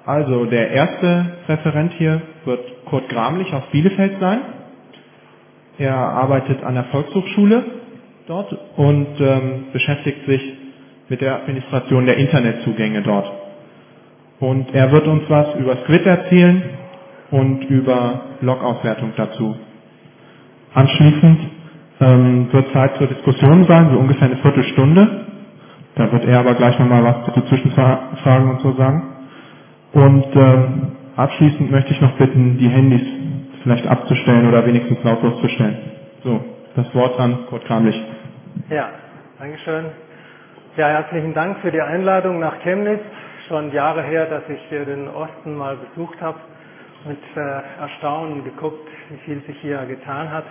Also der erste Referent hier wird Kurt Gramlich aus Bielefeld sein. Er arbeitet an der Volkshochschule dort und beschäftigt sich mit der Administration der Internetzugänge dort. Und er wird uns was über Squid erzählen und über Log-Auswertung dazu. Anschließend wird Zeit zur Diskussion sein, so ungefähr eine Viertelstunde. Da wird er aber gleich nochmal was zu Zwischenfragen und so sagen. Und abschließend möchte ich noch bitten, die Handys vielleicht abzustellen oder wenigstens lautlos zu stellen. So, das Wort an Kurt Gramlich. Ja, Dankeschön. Ja, herzlichen Dank für die Einladung nach Chemnitz. Schon Jahre her, dass ich den Osten mal besucht habe. Mit Erstaunen geguckt, wie viel sich hier getan hat.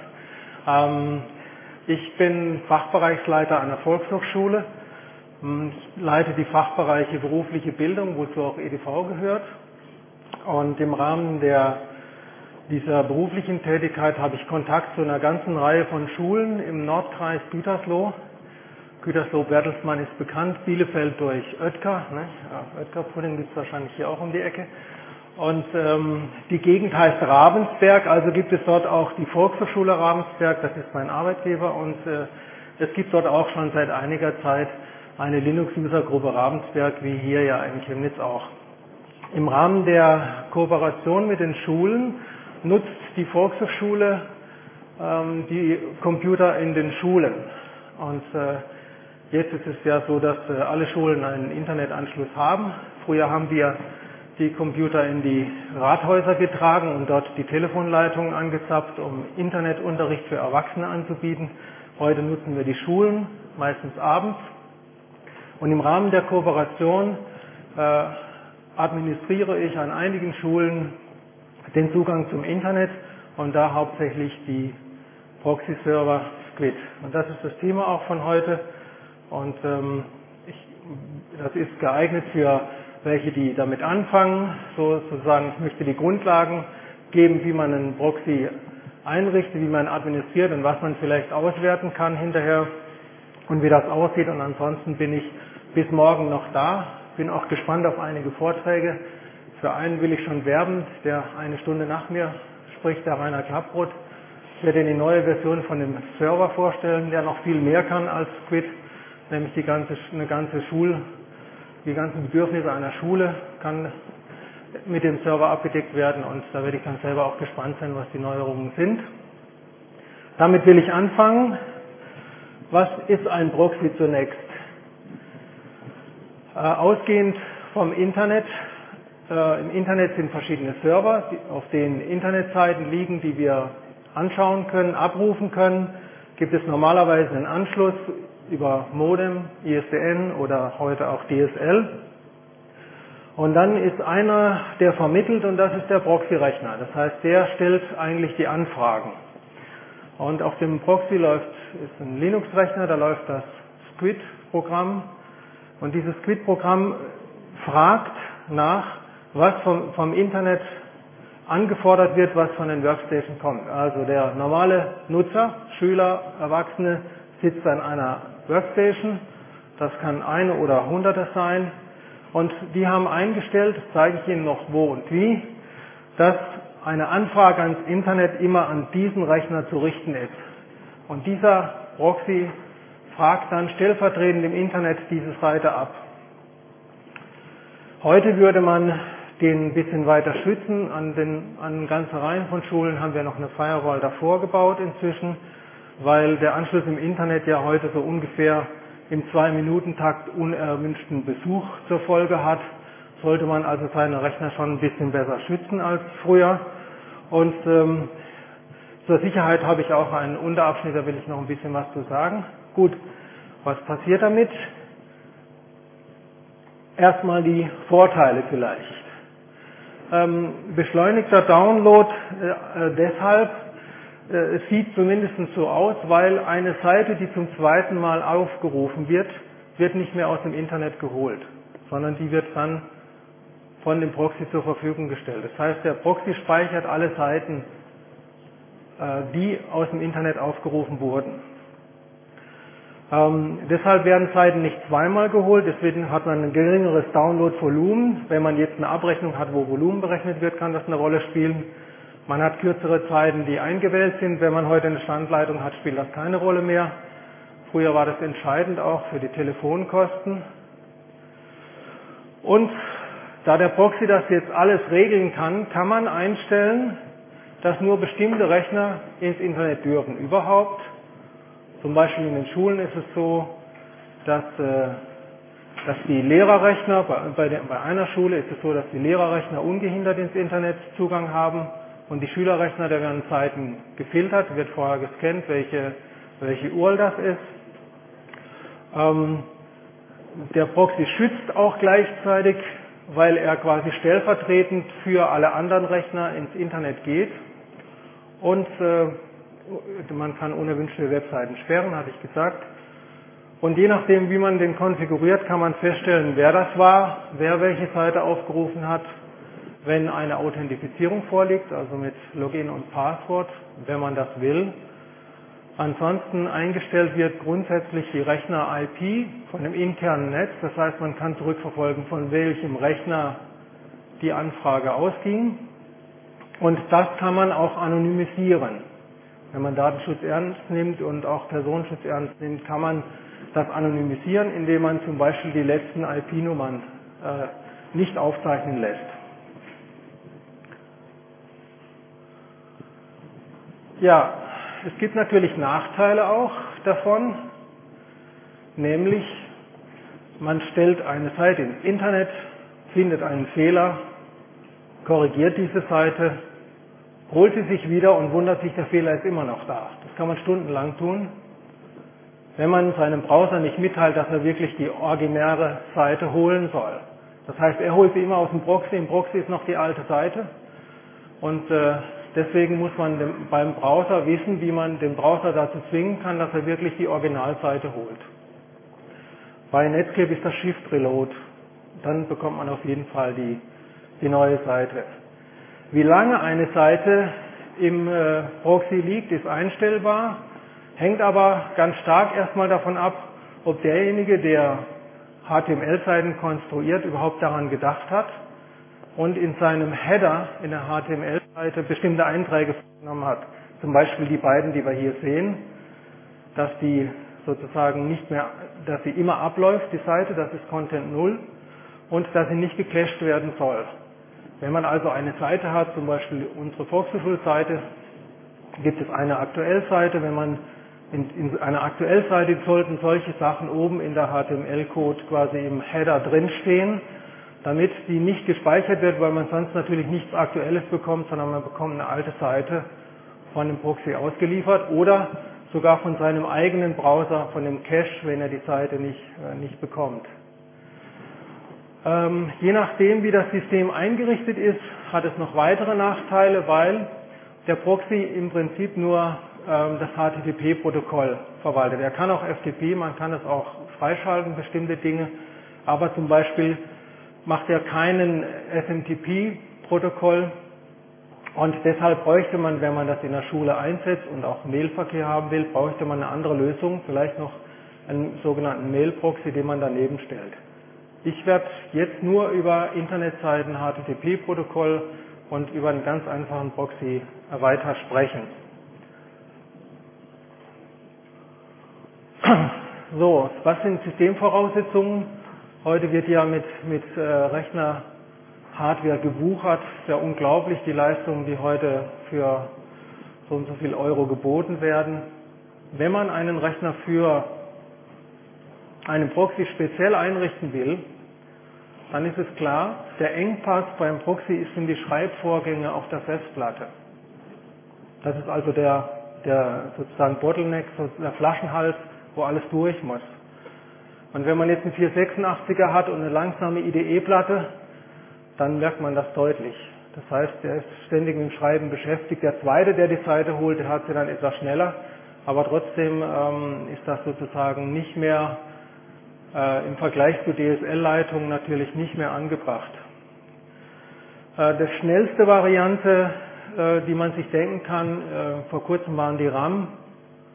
Ich bin Fachbereichsleiter an der Volkshochschule. Ich leite die Fachbereiche berufliche Bildung, wozu auch EDV gehört. Und im Rahmen dieser beruflichen Tätigkeit habe ich Kontakt zu einer ganzen Reihe von Schulen im Nordkreis Gütersloh. Gütersloh-Bertelsmann ist bekannt, Bielefeld durch Oetker. Ne? Ja, Oetker-Pudding gibt es wahrscheinlich hier auch um die Ecke. Und die Gegend heißt Ravensberg, also gibt es dort auch die Volkshochschule Ravensberg, das ist mein Arbeitgeber. Und es gibt dort auch schon seit einiger Zeit eine Linux-User-Gruppe Ravensberg, wie hier ja in Chemnitz auch. Im Rahmen der Kooperation mit den Schulen nutzt die Volkshochschule die Computer in den Schulen. Und jetzt ist es ja so, dass alle Schulen einen Internetanschluss haben. Früher haben wir die Computer in die Rathäuser getragen und dort die Telefonleitungen angezapft, um Internetunterricht für Erwachsene anzubieten. Heute nutzen wir die Schulen, meistens abends. Und im Rahmen der Kooperation administriere ich an einigen Schulen den Zugang zum Internet und da hauptsächlich die Proxy-Server Squid. Und das ist das Thema auch von heute. Und das ist geeignet für welche, die damit anfangen, sozusagen, ich möchte die Grundlagen geben, wie man einen Proxy einrichtet, wie man administriert und was man vielleicht auswerten kann hinterher und wie das aussieht. Und ansonsten bin ich bis morgen noch da, bin auch gespannt auf einige Vorträge. Für einen will ich schon werben, der eine Stunde nach mir spricht, der Rainer Klapproth. Ich werde Ihnen die neue Version von dem Server vorstellen, der noch viel mehr kann als Squid, nämlich die ganzen Bedürfnisse einer Schule kann mit dem Server abgedeckt werden und da werde ich dann selber auch gespannt sein, was die Neuerungen sind. Damit will ich anfangen. Was ist ein Proxy zunächst? Ausgehend vom Internet. Im Internet sind verschiedene Server, auf denen Internetseiten liegen, die wir anschauen können, abrufen können. Gibt es normalerweise einen Anschluss über Modem, ISDN oder heute auch DSL. Und dann ist einer, der vermittelt und das ist der Proxy-Rechner. Das heißt, der stellt eigentlich die Anfragen. Und auf dem Proxy ist ein Linux-Rechner, da läuft das Squid-Programm. Und dieses Squid-Programm fragt nach, was vom Internet angefordert wird, was von den Workstations kommt. Also der normale Nutzer, Schüler, Erwachsene, sitzt an einer Workstation. Das kann eine oder hunderte sein. Und die haben eingestellt, das zeige ich Ihnen noch wo und wie, dass eine Anfrage ans Internet immer an diesen Rechner zu richten ist. Und dieser Proxy fragt dann stellvertretend im Internet diese Seite ab. Heute würde man den ein bisschen weiter schützen. An ganzen Reihen von Schulen haben wir noch eine Firewall davor gebaut inzwischen, weil der Anschluss im Internet ja heute so ungefähr im 2-Minuten-Takt unerwünschten Besuch zur Folge hat, sollte man also seine Rechner schon ein bisschen besser schützen als früher. Und zur Sicherheit habe ich auch einen Unterabschnitt, da will ich noch ein bisschen was zu sagen. Gut, was passiert damit? Erstmal die Vorteile vielleicht. Beschleunigter Download deshalb, es sieht zumindest so aus, weil eine Seite, die zum zweiten Mal aufgerufen wird, wird nicht mehr aus dem Internet geholt, sondern die wird dann von dem Proxy zur Verfügung gestellt. Das heißt, der Proxy speichert alle Seiten, die aus dem Internet aufgerufen wurden. Deshalb werden Seiten nicht zweimal geholt, deswegen hat man ein geringeres Download-Volumen. Wenn man jetzt eine Abrechnung hat, wo Volumen berechnet wird, kann das eine Rolle spielen. Man hat kürzere Zeiten, die eingewählt sind. Wenn man heute eine Standleitung hat, spielt das keine Rolle mehr. Früher war das entscheidend auch für die Telefonkosten. Und da der Proxy das jetzt alles regeln kann, kann man einstellen, dass nur bestimmte Rechner ins Internet dürfen. Überhaupt, zum Beispiel in den Schulen ist es so, dass die Lehrerrechner, bei einer Schule ist es so, dass die Lehrerrechner ungehindert ins Internet Zugang haben und die Schülerrechner, da werden Seiten gefiltert, wird vorher gescannt, welche URL das ist. Der Proxy schützt auch gleichzeitig, weil er quasi stellvertretend für alle anderen Rechner ins Internet geht. Und man kann unerwünschte Webseiten sperren, hatte ich gesagt. Und je nachdem, wie man den konfiguriert, kann man feststellen, wer das war, wer welche Seite aufgerufen hat, wenn eine Authentifizierung vorliegt, also mit Login und Passwort, wenn man das will. Ansonsten eingestellt wird grundsätzlich die Rechner-IP von dem internen Netz. Das heißt, man kann zurückverfolgen, von welchem Rechner die Anfrage ausging. Und das kann man auch anonymisieren. Wenn man Datenschutz ernst nimmt und auch Personenschutz ernst nimmt, kann man das anonymisieren, indem man zum Beispiel die letzten IP-Nummern nicht aufzeichnen lässt. Ja, es gibt natürlich Nachteile auch davon, nämlich man stellt eine Seite ins Internet, findet einen Fehler, korrigiert diese Seite, holt sie sich wieder und wundert sich, der Fehler ist immer noch da. Das kann man stundenlang tun, wenn man seinem Browser nicht mitteilt, dass er wirklich die originäre Seite holen soll. Das heißt, er holt sie immer aus dem Proxy, im Proxy ist noch die alte Seite und deswegen muss man beim Browser wissen, wie man den Browser dazu zwingen kann, dass er wirklich die Originalseite holt. Bei Netscape ist das Shift Reload. Dann bekommt man auf jeden Fall die neue Seite. Wie lange eine Seite im Proxy liegt, ist einstellbar, hängt aber ganz stark erstmal davon ab, ob derjenige, der HTML-Seiten konstruiert, überhaupt daran gedacht hat und in seinem Header in der HTML-Seite bestimmte Einträge vorgenommen hat. Zum Beispiel die beiden, die wir hier sehen, dass die sozusagen nicht mehr, dass sie immer abläuft, die Seite, das ist Content 0, und dass sie nicht gecached werden soll. Wenn man also eine Seite hat, zum Beispiel unsere Volkshochschulseite, gibt es eine Aktuellseite. Wenn man in einer Aktuellseite sollten solche Sachen oben in der HTML-Code quasi im Header drinstehen, damit die nicht gespeichert wird, weil man sonst natürlich nichts Aktuelles bekommt, sondern man bekommt eine alte Seite von dem Proxy ausgeliefert oder sogar von seinem eigenen Browser, von dem Cache, wenn er die Seite nicht bekommt. Je nachdem, wie das System eingerichtet ist, hat es noch weitere Nachteile, weil der Proxy im Prinzip nur das HTTP-Protokoll verwaltet. Er kann auch FTP, man kann es auch freischalten, bestimmte Dinge, aber zum Beispiel macht er keinen SMTP-Protokoll und deshalb bräuchte man, wenn man das in der Schule einsetzt und auch Mailverkehr haben will, bräuchte man eine andere Lösung, vielleicht noch einen sogenannten Mail-Proxy, den man daneben stellt. Ich werde jetzt nur über Internetseiten HTTP-Protokoll und über einen ganz einfachen Proxy weiter sprechen. So, was sind Systemvoraussetzungen? Heute wird ja mit Rechner-Hardware gewuchert. Ist ja unglaublich, die Leistungen, die heute für so und so viel Euro geboten werden. Wenn man einen Rechner für einen Proxy speziell einrichten will, dann ist es klar, der Engpass beim Proxy sind die Schreibvorgänge auf der Festplatte. Das ist also der sozusagen Bottleneck, der Flaschenhals, wo alles durch muss. Und wenn man jetzt einen 486er hat und eine langsame IDE-Platte, dann merkt man das deutlich. Das heißt, der ist ständig mit dem Schreiben beschäftigt. Der zweite, der die Seite holt, der hat sie dann etwas schneller, aber trotzdem ist das sozusagen nicht mehr im Vergleich zu DSL-Leitungen natürlich nicht mehr angebracht. Die schnellste Variante, die man sich denken kann, vor kurzem waren die RAM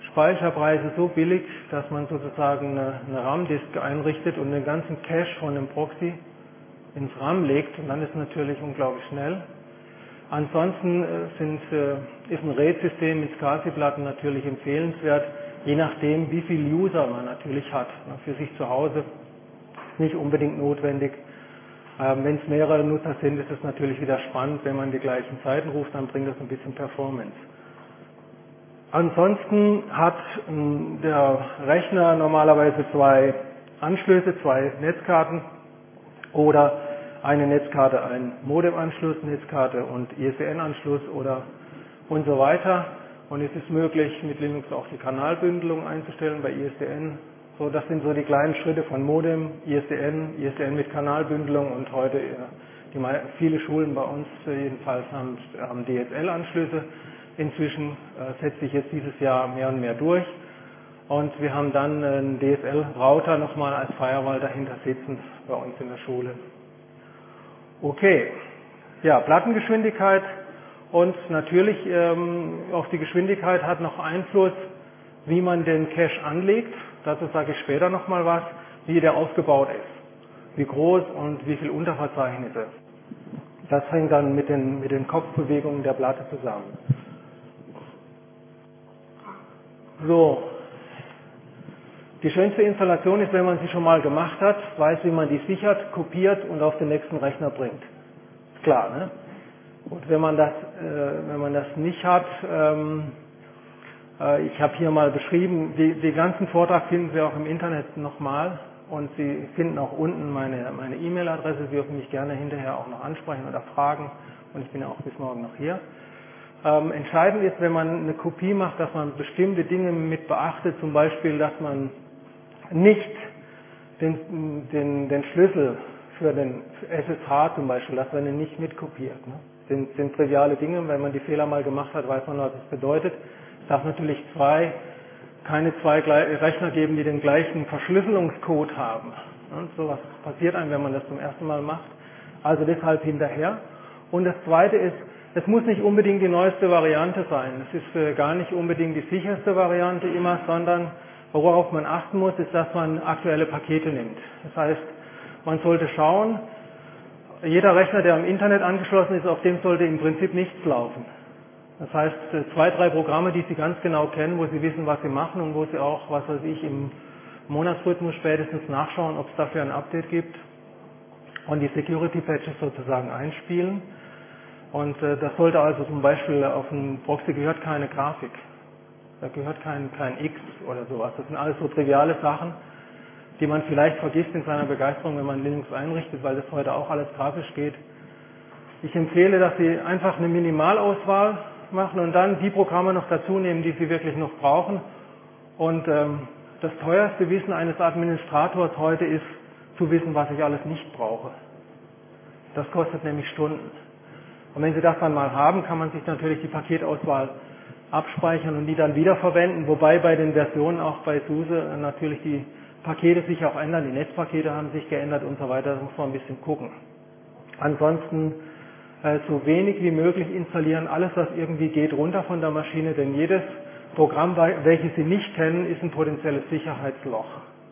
Speicherpreise so billig, dass man sozusagen eine RAM-Disk einrichtet und den ganzen Cache von dem Proxy ins RAM legt und dann ist es natürlich unglaublich schnell. Ansonsten ist ein RAID-System mit SCSI-Platten natürlich empfehlenswert, je nachdem wie viel User man natürlich hat. Für sich zu Hause nicht unbedingt notwendig. Wenn es mehrere Nutzer sind, ist es natürlich wieder spannend, wenn man die gleichen Zeiten ruft, dann bringt das ein bisschen Performance. Ansonsten hat der Rechner normalerweise zwei Anschlüsse, zwei Netzkarten oder eine Netzkarte, einen Modemanschluss, Netzkarte und ISDN-Anschluss oder und so weiter. Und es ist möglich, mit Linux auch die Kanalbündelung einzustellen bei ISDN. So, das sind so die kleinen Schritte von Modem, ISDN, ISDN mit Kanalbündelung und heute viele Schulen bei uns jedenfalls haben DSL-Anschlüsse. Inzwischen setzt sich jetzt dieses Jahr mehr und mehr durch. Und wir haben dann einen DSL-Router nochmal als Firewall dahinter sitzen bei uns in der Schule. Okay, ja, Plattengeschwindigkeit und natürlich auf die Geschwindigkeit hat noch Einfluss, wie man den Cache anlegt. Dazu sage ich später nochmal was, wie der aufgebaut ist, wie groß und wie viele Unterverzeichnisse. Das hängt dann mit den Kopfbewegungen der Platte zusammen. So, die schönste Installation ist, wenn man sie schon mal gemacht hat, weiß, wie man die sichert, kopiert und auf den nächsten Rechner bringt. Ist klar, ne? Und wenn man das nicht hat, ich habe hier mal beschrieben, die ganzen Vortrag finden Sie auch im Internet nochmal und Sie finden auch unten meine E-Mail-Adresse. Sie dürfen mich gerne hinterher auch noch ansprechen oder fragen und ich bin ja auch bis morgen noch hier. Entscheidend ist, wenn man eine Kopie macht, dass man bestimmte Dinge mit beachtet, zum Beispiel, dass man nicht den Schlüssel für den SSH zum Beispiel, dass man ihn nicht mitkopiert. Ne? Sind triviale Dinge, wenn man die Fehler mal gemacht hat, weiß man, was es bedeutet. Es darf natürlich keine zwei Rechner geben, die den gleichen Verschlüsselungscode haben. Und sowas passiert einem, wenn man das zum ersten Mal macht. Also deshalb hinterher. Und das Zweite ist, es muss nicht unbedingt die neueste Variante sein. Es ist gar nicht unbedingt die sicherste Variante immer, sondern worauf man achten muss, ist, dass man aktuelle Pakete nimmt. Das heißt, man sollte schauen, jeder Rechner, der am Internet angeschlossen ist, auf dem sollte im Prinzip nichts laufen. Das heißt, 2, 3 Programme, die Sie ganz genau kennen, wo Sie wissen, was Sie machen und wo Sie auch, was weiß ich, im Monatsrhythmus spätestens nachschauen, ob es dafür ein Update gibt und die Security Patches sozusagen einspielen. Und das sollte also zum Beispiel auf einen Proxy gehört keine Grafik. Da gehört kein X oder sowas. Das sind alles so triviale Sachen, die man vielleicht vergisst in seiner Begeisterung, wenn man Linux einrichtet, weil das heute auch alles grafisch geht. Ich empfehle, dass Sie einfach eine Minimalauswahl machen und dann die Programme noch dazu nehmen, die Sie wirklich noch brauchen. Und das teuerste Wissen eines Administrators heute ist, zu wissen, was ich alles nicht brauche. Das kostet nämlich Stunden. Und wenn Sie das dann mal haben, kann man sich natürlich die Paketauswahl abspeichern und die dann wiederverwenden, wobei bei den Versionen auch bei SUSE natürlich die Pakete sich auch ändern, die Netzpakete haben sich geändert und so weiter, da muss man ein bisschen gucken. Ansonsten so wenig wie möglich installieren, alles was irgendwie geht, runter von der Maschine, denn jedes Programm, welches Sie nicht kennen, ist ein potenzielles Sicherheitsloch.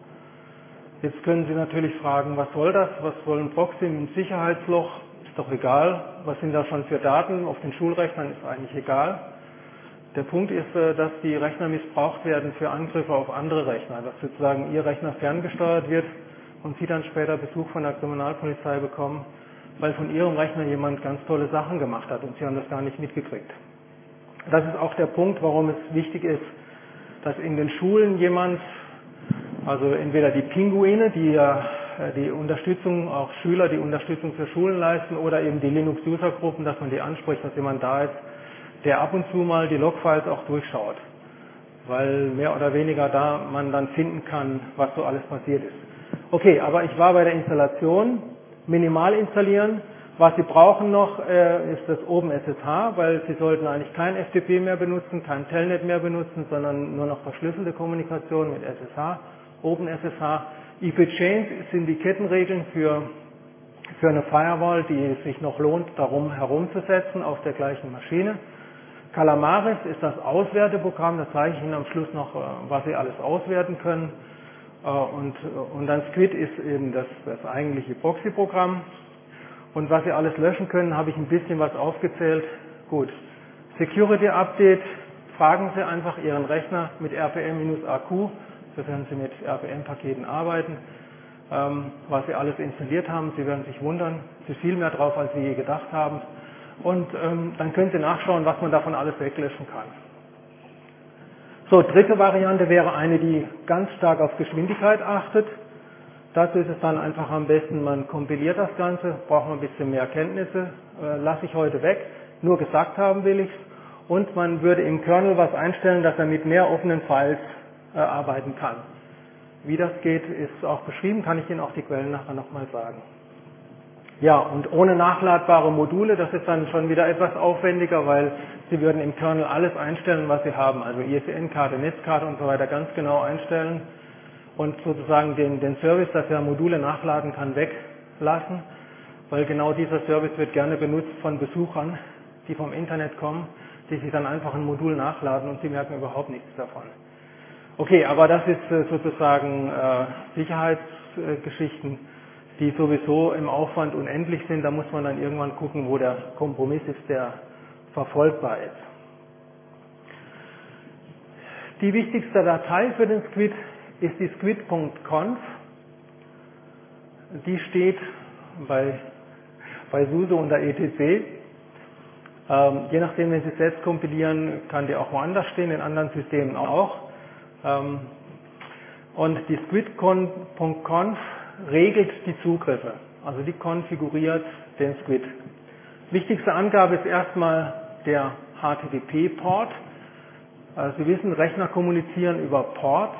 Jetzt können Sie natürlich fragen, was soll das, was soll ein Proxy mit einem Sicherheitsloch? Ist doch egal, was sind da schon für Daten auf den Schulrechnern, ist eigentlich egal. Der Punkt ist, dass die Rechner missbraucht werden für Angriffe auf andere Rechner, dass sozusagen Ihr Rechner ferngesteuert wird und Sie dann später Besuch von der Kriminalpolizei bekommen, weil von Ihrem Rechner jemand ganz tolle Sachen gemacht hat und Sie haben das gar nicht mitgekriegt. Das ist auch der Punkt, warum es wichtig ist, dass in den Schulen jemand, also entweder die Pinguine, die ja die Unterstützung, auch Schüler, die Unterstützung für Schulen leisten, oder eben die Linux-User-Gruppen, dass man die anspricht, dass jemand da ist, der ab und zu mal die Logfiles auch durchschaut, weil mehr oder weniger da man dann finden kann, was so alles passiert ist. Okay, aber ich war bei der Installation, minimal installieren. Was Sie brauchen noch, ist das OpenSSH, weil Sie sollten eigentlich kein FTP mehr benutzen, kein Telnet mehr benutzen, sondern nur noch verschlüsselte Kommunikation mit SSH, OpenSSH. IP-Chains sind die Kettenregeln für eine Firewall, die es sich noch lohnt, darum herumzusetzen auf der gleichen Maschine. Calamares ist das Auswerteprogramm, da zeige ich Ihnen am Schluss noch, was Sie alles auswerten können. Und dann Squid ist eben das eigentliche Proxy-Programm. Und was Sie alles löschen können, habe ich ein bisschen was aufgezählt. Gut, Security Update, fragen Sie einfach Ihren Rechner mit RPM-AQ, sofern Sie mit RPM-Paketen arbeiten, was Sie alles installiert haben. Sie werden sich wundern, es ist viel mehr drauf, als Sie je gedacht haben. Und dann können Sie nachschauen, was man davon alles weglöschen kann. So, dritte Variante wäre eine, die ganz stark auf Geschwindigkeit achtet. Dazu ist es dann einfach am besten, man kompiliert das Ganze, braucht man ein bisschen mehr Kenntnisse, lasse ich heute weg, nur gesagt haben will ich es. Und man würde im Kernel was einstellen, dass er mit mehr offenen Files arbeiten kann. Wie das geht, ist auch beschrieben, kann ich Ihnen auch die Quellen nachher nochmal sagen. Ja, und ohne nachladbare Module, das ist dann schon wieder etwas aufwendiger, weil Sie würden im Kernel alles einstellen, was Sie haben, also ISDN-Karte, Netzkarte und so weiter ganz genau einstellen und sozusagen den Service, dass er Module nachladen kann, weglassen, weil genau dieser Service wird gerne benutzt von Besuchern, die vom Internet kommen, die sich dann einfach ein Modul nachladen und Sie merken überhaupt nichts davon. Okay, aber das ist sozusagen Sicherheitsgeschichten, die sowieso im Aufwand unendlich sind. Da muss man dann irgendwann gucken, wo der Kompromiss ist, der verfolgbar ist. Die wichtigste Datei für den Squid ist die squid.conf. Die steht bei SUSE unter etc. Je nachdem, wenn Sie es selbst kompilieren, kann die auch woanders stehen, in anderen Systemen auch. Und die squid.conf regelt die Zugriffe, also die konfiguriert den Squid. Wichtigste Angabe ist erstmal der HTTP-Port. Sie wissen, Rechner kommunizieren über Ports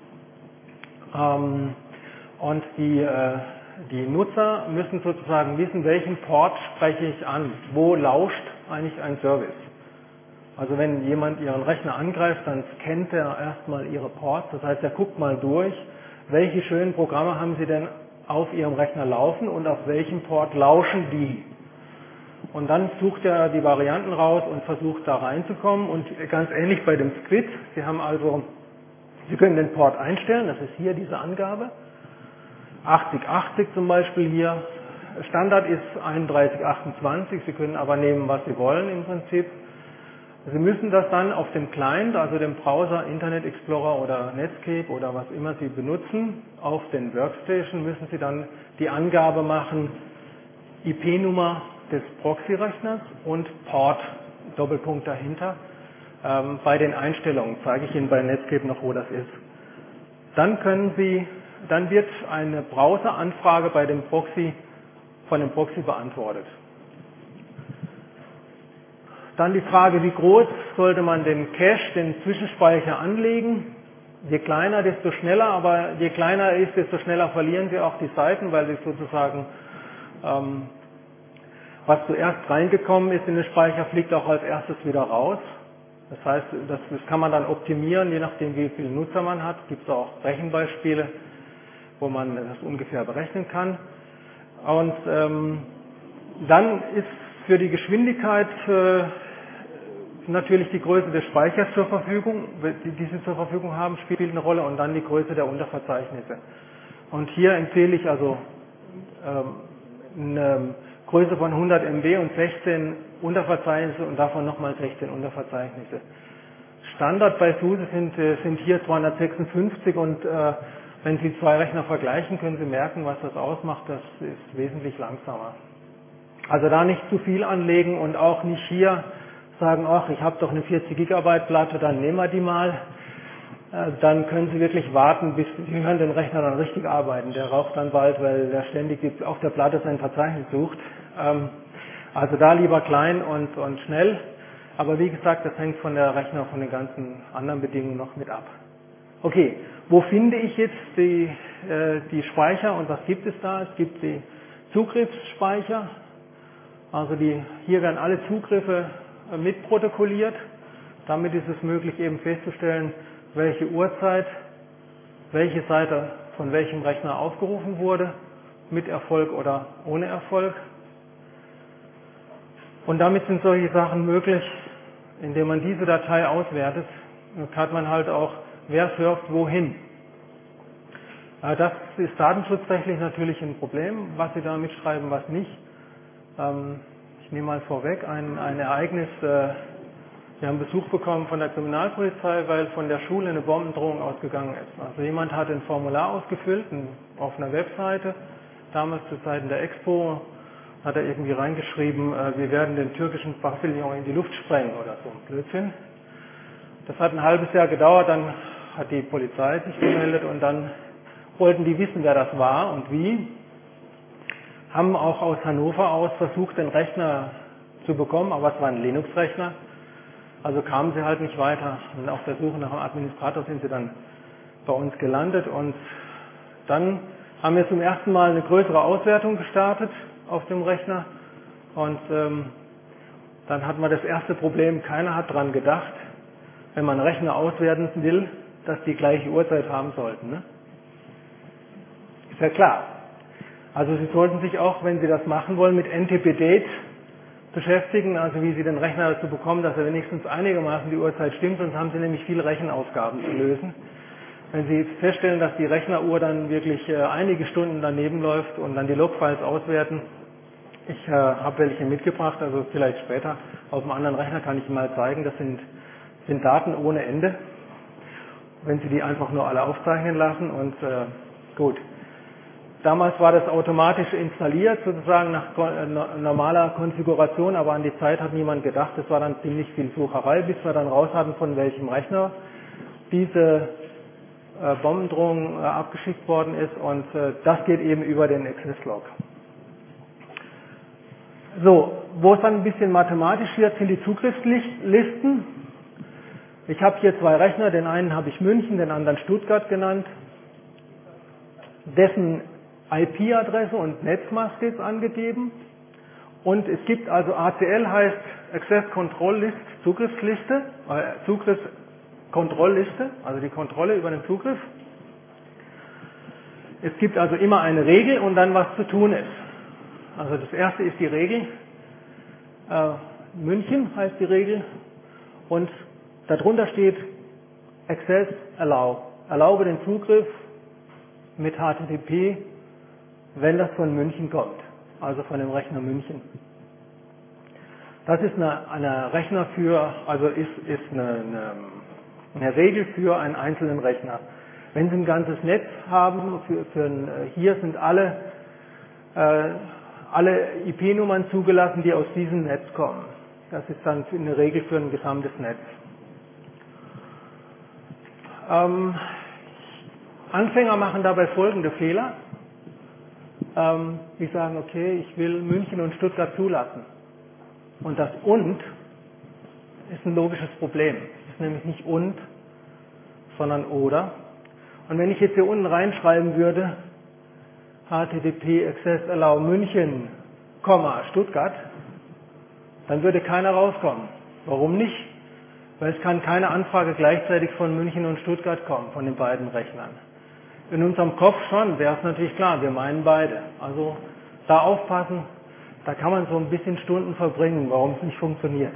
und die Nutzer müssen sozusagen wissen, welchen Port spreche ich an, wo lauscht eigentlich ein Service. Also wenn jemand Ihren Rechner angreift, dann scannt er erstmal Ihre Ports, das heißt, er guckt mal durch, welche schönen Programme haben Sie denn auf Ihrem Rechner laufen und auf welchem Port lauschen die. Und dann sucht er die Varianten raus und versucht da reinzukommen und ganz ähnlich bei dem Squid, Sie können den Port einstellen, das ist hier diese Angabe, 8080 zum Beispiel hier, Standard ist 3128, Sie können aber nehmen, was Sie wollen im Prinzip. Sie müssen das dann auf dem Client, also dem Browser, Internet Explorer oder Netscape oder was immer Sie benutzen, auf den Workstation müssen Sie dann die Angabe machen, IP-Nummer des Proxy-Rechners und Port, Doppelpunkt dahinter. Bei den Einstellungen zeige ich Ihnen bei Netscape noch, wo das ist. Dann wird eine Browser-Anfrage von dem Proxy beantwortet. Dann die Frage, wie groß sollte man den Cache, den Zwischenspeicher anlegen? Je kleiner, desto schneller, aber je kleiner er ist, desto schneller verlieren Sie auch die Seiten, weil Sie sozusagen, was zuerst reingekommen ist in den Speicher, fliegt auch als erstes wieder raus. Das heißt, das kann man dann optimieren, je nachdem wie viele Nutzer man hat. Gibt es auch Rechenbeispiele, wo man das ungefähr berechnen kann. Und dann ist für die Geschwindigkeit natürlich die Größe des Speichers zur Verfügung, die Sie zur Verfügung haben, spielt eine Rolle und dann die Größe der Unterverzeichnisse. Und hier empfehle ich also eine Größe von 100 MB und 16 Unterverzeichnisse und davon nochmal 16 Unterverzeichnisse. Standard bei SUSE sind hier 256 und wenn Sie zwei Rechner vergleichen, können Sie merken, was das ausmacht, das ist wesentlich langsamer. Also da nicht zu viel anlegen und auch nicht hier sagen, ach, ich habe doch eine 40 Gigabyte Platte, dann nehmen wir die mal. Dann können Sie wirklich warten, bis Sie hören den Rechner dann richtig arbeiten. Der raucht dann bald, weil der ständig auf der Platte sein Verzeichnis sucht. Also da lieber klein und schnell. Aber wie gesagt, das hängt von der Rechner, von den ganzen anderen Bedingungen noch mit ab. Okay, wo finde ich jetzt die Speicher und was gibt es da? Es gibt die Zugriffsspeicher. Also hier werden alle Zugriffe mitprotokolliert. Damit ist es möglich, eben festzustellen, welche Uhrzeit, welche Seite von welchem Rechner aufgerufen wurde, mit Erfolg oder ohne Erfolg. Und damit sind solche Sachen möglich, indem man diese Datei auswertet, hat man halt auch, wer surft wohin. Das ist datenschutzrechtlich natürlich ein Problem, was Sie da mitschreiben, was nicht. Ich nehme mal vorweg ein Ereignis. Wir haben Besuch bekommen von der Kriminalpolizei, weil von der Schule eine Bombendrohung ausgegangen ist. Also jemand hat ein Formular ausgefüllt auf einer Webseite, damals zu Zeiten der Expo, hat er irgendwie reingeschrieben, wir werden den türkischen Pavillon in die Luft sprengen oder so ein Blödsinn. Das hat ein halbes Jahr gedauert, dann hat die Polizei sich gemeldet und dann wollten die wissen, wer das war und wie. Haben auch aus Hannover aus versucht, den Rechner zu bekommen, aber es war ein Linux-Rechner. Also kamen sie halt nicht weiter. Und auf der Suche nach einem Administrator sind sie dann bei uns gelandet. Und dann haben wir zum ersten Mal eine größere Auswertung gestartet auf dem Rechner. Und dann hat man das erste Problem, keiner hat dran gedacht, wenn man Rechner auswerten will, dass die gleiche Uhrzeit haben sollten. Ne? Ist ja klar. Also Sie sollten sich auch, wenn Sie das machen wollen, mit NTP-Date beschäftigen, also wie Sie den Rechner dazu bekommen, dass er wenigstens einigermaßen die Uhrzeit stimmt, sonst haben Sie nämlich viele Rechenaufgaben zu lösen. Wenn Sie feststellen, dass die Rechneruhr dann wirklich einige Stunden daneben läuft und dann die Logfiles auswerten, ich habe welche mitgebracht, also vielleicht später auf einem anderen Rechner kann ich Ihnen mal zeigen, das sind Daten ohne Ende, wenn Sie die einfach nur alle aufzeichnen lassen und gut. Damals war das automatisch installiert, sozusagen nach normaler Konfiguration, aber an die Zeit hat niemand gedacht. Das war dann ziemlich viel Sucherei, bis wir dann raus hatten, von welchem Rechner diese Bombendrohung abgeschickt worden ist. Und das geht eben über den Access-Log. So, wo es dann ein bisschen mathematisch wird, sind die Zugriffslisten. Ich habe hier zwei Rechner, den einen habe ich München, den anderen Stuttgart genannt. Dessen IP-Adresse und Netzmaske ist angegeben. Und es gibt also ACL heißt Access Control List, Zugriffsliste, Zugriffskontrollliste, also die Kontrolle über den Zugriff. Es gibt also immer eine Regel und dann was zu tun ist. Also das erste ist die Regel. München heißt die Regel und darunter steht Access Allow. Erlaube den Zugriff mit HTTP, wenn das von München kommt, also von dem Rechner München. Das ist eine Rechner für, also ist eine Regel für einen einzelnen Rechner. Wenn Sie ein ganzes Netz haben, hier sind alle IP-Nummern zugelassen, die aus diesem Netz kommen. Das ist dann eine Regel für ein gesamtes Netz. Anfänger machen dabei folgende Fehler. Die sagen, okay, ich will München und Stuttgart zulassen. Und das und ist ein logisches Problem. Es ist nämlich nicht und, sondern oder. Und wenn ich jetzt hier unten reinschreiben würde, HTTP Access Allow München, Stuttgart, dann würde keiner rauskommen. Warum nicht? Weil es kann keine Anfrage gleichzeitig von München und Stuttgart kommen, von den beiden Rechnern. In unserem Kopf schon, wäre es natürlich klar, wir meinen beide. Also da aufpassen, da kann man so ein bisschen Stunden verbringen, warum es nicht funktioniert.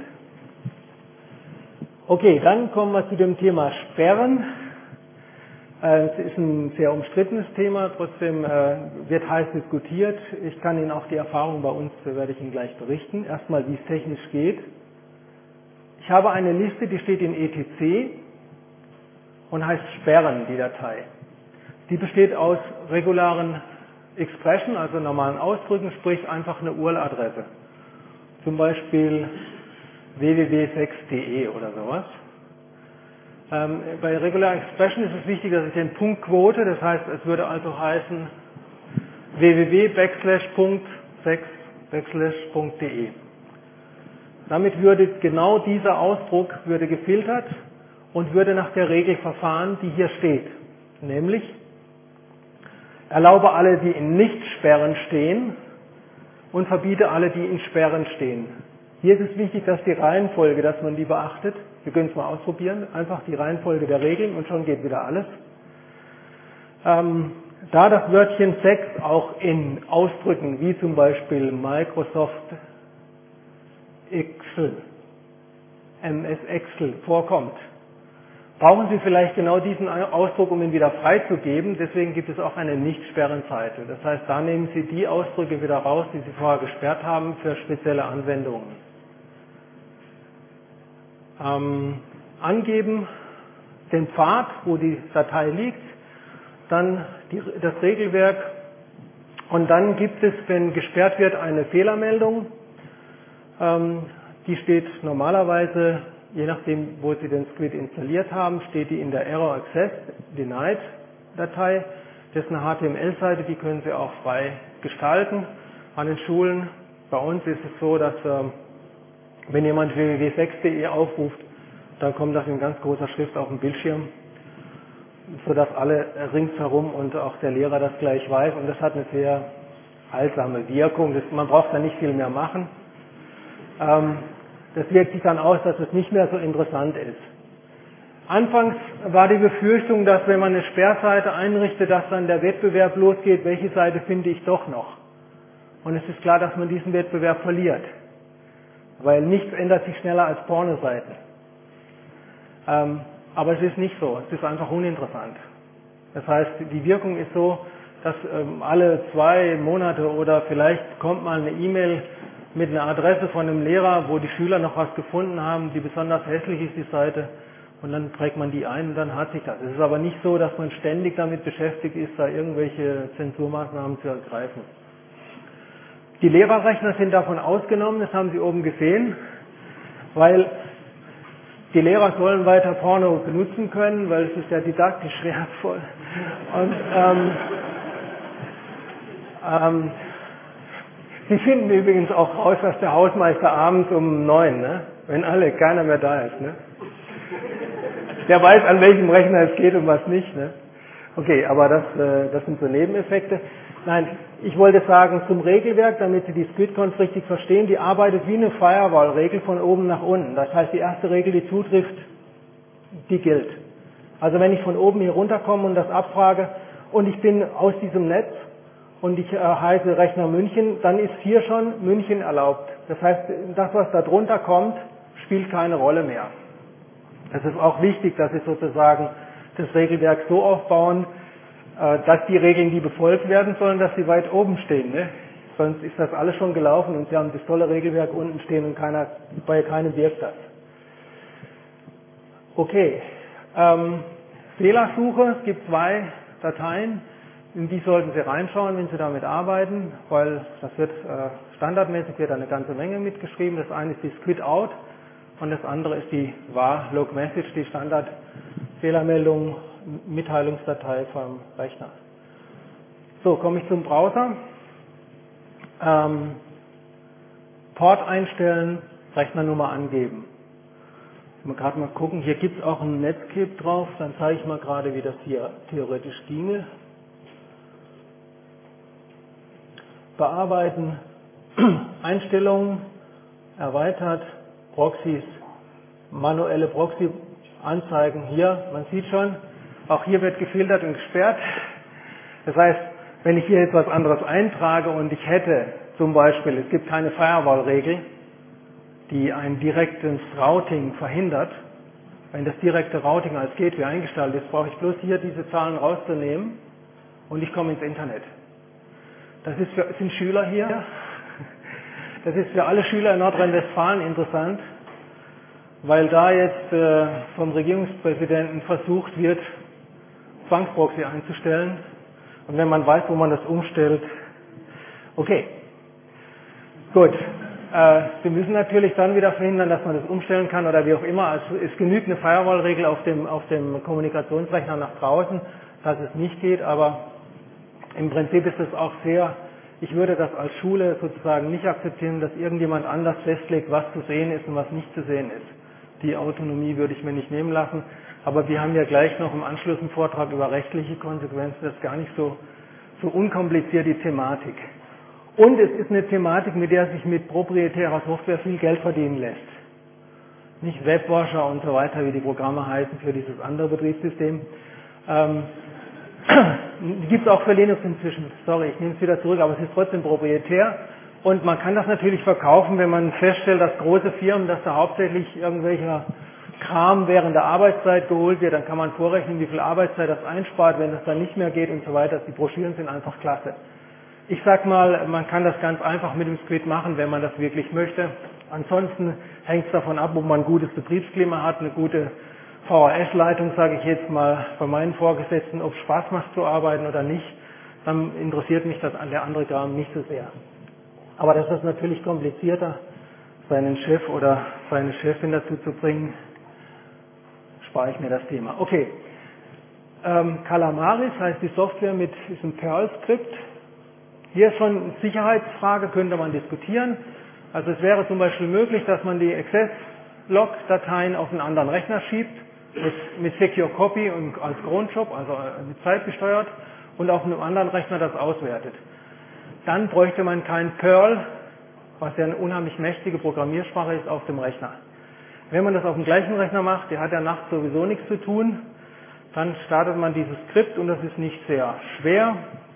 Okay, dann kommen wir zu dem Thema Sperren. Es ist ein sehr umstrittenes Thema, trotzdem wird heiß diskutiert. Ich kann Ihnen auch die Erfahrung bei uns, werde ich Ihnen gleich berichten. Erstmal, wie es technisch geht. Ich habe eine Liste, die steht in etc und heißt Sperren, die Datei. Die besteht aus regularen Expression, also normalen Ausdrücken, sprich einfach eine URL-Adresse. Zum Beispiel www.6.de oder sowas. Bei Regular Expression ist es wichtig, dass ich den Punkt quote, das heißt, es würde also heißen www.6.de. Damit würde genau dieser Ausdruck würde gefiltert und würde nach der Regel verfahren, die hier steht. Nämlich, erlaube alle, die in Nicht-Sperren stehen und verbiete alle, die in Sperren stehen. Hier ist es wichtig, dass die Reihenfolge, dass man die beachtet. Wir können es mal ausprobieren. Einfach die Reihenfolge der Regeln und schon geht wieder alles. Da das Wörtchen 6 auch in Ausdrücken wie zum Beispiel Microsoft Excel MS Excel vorkommt. Brauchen Sie vielleicht genau diesen Ausdruck, um ihn wieder freizugeben. Deswegen gibt es auch eine Nicht-Sperren-Seite. Das heißt, da nehmen Sie die Ausdrücke wieder raus, die Sie vorher gesperrt haben für spezielle Anwendungen. Angeben den Pfad, wo die Datei liegt, dann das Regelwerk und dann gibt es, wenn gesperrt wird, eine Fehlermeldung. Die steht normalerweise, je nachdem, wo Sie den Squid installiert haben, steht die in der Error Access Denied Datei. Das ist eine HTML-Seite, die können Sie auch frei gestalten an den Schulen. Bei uns ist es so, dass wenn jemand www.6.de aufruft, dann kommt das in ganz großer Schrift auf dem Bildschirm, sodass alle ringsherum und auch der Lehrer das gleich weiß. Und das hat eine sehr heilsame Wirkung. Man braucht da nicht viel mehr machen. Das wirkt sich dann aus, dass es nicht mehr so interessant ist. Anfangs war die Befürchtung, dass wenn man eine Sperrseite einrichtet, dass dann der Wettbewerb losgeht, welche Seite finde ich doch noch. Und es ist klar, dass man diesen Wettbewerb verliert. Weil nichts ändert sich schneller als Pornoseiten. Aber es ist nicht so, es ist einfach uninteressant. Das heißt, die Wirkung ist so, dass alle 2 Monate oder vielleicht kommt mal eine E-Mail mit einer Adresse von einem Lehrer, wo die Schüler noch was gefunden haben, die besonders hässlich ist, die Seite, und dann trägt man die ein und dann hat sich das. Es ist aber nicht so, dass man ständig damit beschäftigt ist, da irgendwelche Zensurmaßnahmen zu ergreifen. Die Lehrerrechner sind davon ausgenommen, das haben Sie oben gesehen, weil die Lehrer sollen weiter Porno benutzen können, weil es ist ja didaktisch wertvoll. Und Sie finden übrigens auch raus, dass der Hausmeister abends um 9, ne, wenn keiner mehr da ist, ne? Der weiß, an welchem Rechner es geht und was nicht, ne? Okay, aber das sind so Nebeneffekte. Nein, ich wollte sagen, zum Regelwerk, damit Sie die SquidConf richtig verstehen, die arbeitet wie eine Firewall-Regel von oben nach unten. Das heißt, die erste Regel, die zutrifft, die gilt. Also wenn ich von oben hier runterkomme und das abfrage und ich bin aus diesem Netz und ich heiße Rechner München, dann ist hier schon München erlaubt. Das heißt, das, was da drunter kommt, spielt keine Rolle mehr. Es ist auch wichtig, dass Sie sozusagen das Regelwerk so aufbauen, dass die Regeln, die befolgt werden sollen, dass sie weit oben stehen. Ne? Sonst ist das alles schon gelaufen und Sie haben das tolle Regelwerk unten stehen und bei keinem wirkt das. Okay, Fehlersuche, es gibt 2 Dateien, in die sollten Sie reinschauen, wenn Sie damit arbeiten, weil das wird standardmäßig wird eine ganze Menge mitgeschrieben. Das eine ist die Squid Out und das andere ist die var log message, die Standardfehlermeldung, Mitteilungsdatei vom Rechner. So, komme ich zum Browser. Port einstellen, Rechnernummer angeben. Mal gerade mal gucken, hier gibt es auch ein Netscape drauf, dann zeige ich mal gerade, wie das hier theoretisch ginge. Bearbeiten, Einstellungen, erweitert, Proxys, manuelle Proxy-Anzeigen hier, man sieht schon, auch hier wird gefiltert und gesperrt. Das heißt, wenn ich hier jetzt was anderes eintrage und ich hätte zum Beispiel, es gibt keine Firewall-Regel, die ein direktes Routing verhindert. Wenn das direkte Routing als Gateway eingestellt ist, brauche ich bloß hier diese Zahlen rauszunehmen und ich komme ins Internet. Das sind Schüler hier. Das ist für alle Schüler in Nordrhein-Westfalen interessant, weil da jetzt vom Regierungspräsidenten versucht wird, Zwangsproxy einzustellen. Und wenn man weiß, wo man das umstellt, okay. Gut. Sie müssen natürlich dann wieder verhindern, dass man das umstellen kann oder wie auch immer. Also es genügt eine Firewall-Regel auf dem Kommunikationsrechner nach draußen, dass es nicht geht, aber im Prinzip ist es auch sehr, ich würde das als Schule sozusagen nicht akzeptieren, dass irgendjemand anders festlegt, was zu sehen ist und was nicht zu sehen ist. Die Autonomie würde ich mir nicht nehmen lassen. Aber wir haben ja gleich noch im Anschluss einen Vortrag über rechtliche Konsequenzen. Das ist gar nicht so unkompliziert, die Thematik. Und es ist eine Thematik, mit der sich mit proprietärer Software viel Geld verdienen lässt. Nicht Webwasher und so weiter, wie die Programme heißen für dieses andere Betriebssystem. Die gibt es auch für Linux inzwischen. Sorry, ich nehme es wieder zurück, aber es ist trotzdem proprietär. Und man kann das natürlich verkaufen, wenn man feststellt, dass große Firmen, dass da hauptsächlich irgendwelcher Kram während der Arbeitszeit geholt wird, dann kann man vorrechnen, wie viel Arbeitszeit das einspart, wenn das dann nicht mehr geht und so weiter. Die Broschüren sind einfach klasse. Ich sag mal, man kann das ganz einfach mit dem Squid machen, wenn man das wirklich möchte. Ansonsten hängt es davon ab, ob man ein gutes Betriebsklima hat, eine gute VHS-Leitung, sage ich jetzt mal bei meinen Vorgesetzten, ob es Spaß macht zu arbeiten oder nicht. Dann interessiert mich das an der andere Kram nicht so sehr. Aber das ist natürlich komplizierter, seinen Chef oder seine Chefin dazu zu bringen, spare ich mir das Thema. Okay, Calamaris heißt die Software mit diesem Perl-Skript. Hier ist schon eine Sicherheitsfrage, könnte man diskutieren. Also es wäre zum Beispiel möglich, dass man die Access-Log-Dateien auf einen anderen Rechner schiebt, mit Secure Copy und als Cronjob, also mit Zeit gesteuert, und auf einem anderen Rechner das auswertet. Dann bräuchte man kein Perl, was ja eine unheimlich mächtige Programmiersprache ist, auf dem Rechner. Wenn man das auf dem gleichen Rechner macht, der hat ja nachts sowieso nichts zu tun, dann startet man dieses Skript und das ist nicht sehr schwer.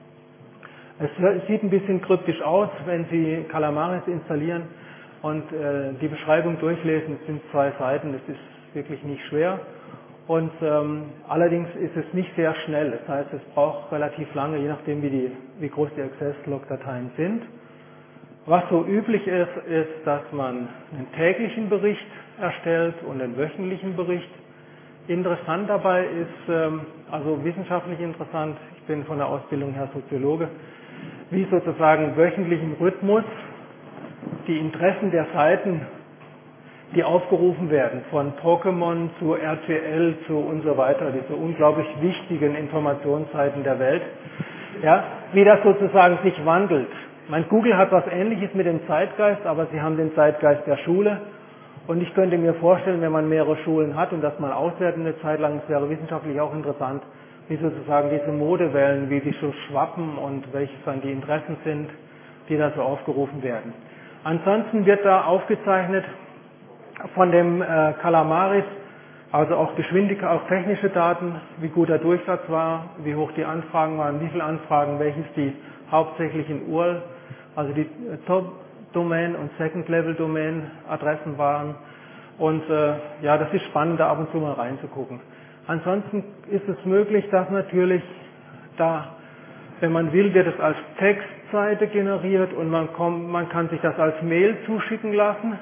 Es sieht ein bisschen kryptisch aus, wenn Sie Calamaris installieren und die Beschreibung durchlesen. Es sind 2 Seiten, das ist wirklich nicht schwer. Und allerdings ist es nicht sehr schnell. Das heißt, es braucht relativ lange, je nachdem wie groß die Access-Log-Dateien sind. Was so üblich ist, ist, dass man einen täglichen Bericht erstellt und einen wöchentlichen Bericht. Interessant dabei ist, also wissenschaftlich interessant, ich bin von der Ausbildung her Soziologe, wie sozusagen wöchentlichem Rhythmus die Interessen der Seiten, die aufgerufen werden, von Pokémon zu RTL zu und so weiter, diese unglaublich wichtigen Informationsseiten der Welt, ja, wie das sozusagen sich wandelt. Mein Google hat was Ähnliches mit dem Zeitgeist, aber sie haben den Zeitgeist der Schule. Und ich könnte mir vorstellen, wenn man mehrere Schulen hat und das mal auswerten eine Zeit lang, es wäre wissenschaftlich auch interessant, wie sozusagen diese Modewellen, wie die so schwappen und welches dann die Interessen sind, die da so aufgerufen werden. Ansonsten wird da aufgezeichnet von dem Calamaris, also auch Geschwindigkeit, auch technische Daten, wie gut der Durchsatz war, wie hoch die Anfragen waren, wie viele Anfragen, welches die hauptsächlichen URL, also die Top-Domain und Second-Level-Domain-Adressen waren. Und ja, das ist spannend, da ab und zu mal reinzugucken. Ansonsten ist es möglich, dass natürlich da, wenn man will, wird es als Textseite generiert und man kann sich das als Mail zuschicken lassen.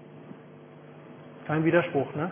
Kein Widerspruch, ne?